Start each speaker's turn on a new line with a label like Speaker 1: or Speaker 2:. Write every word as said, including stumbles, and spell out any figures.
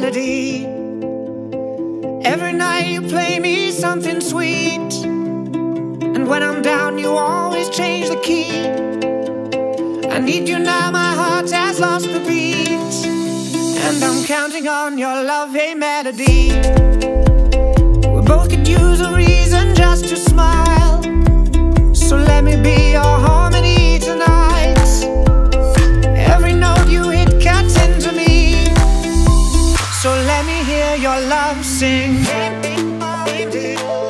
Speaker 1: melody. Every night you play me something sweet, and when I'm down you always change the key. I need you now, my heart has lost the beat, and I'm counting on your love, hey melody. We both could use a reason just to smile, so let me be your harmony tonight. Every note you hit cuts into me, so let me hear your love sing.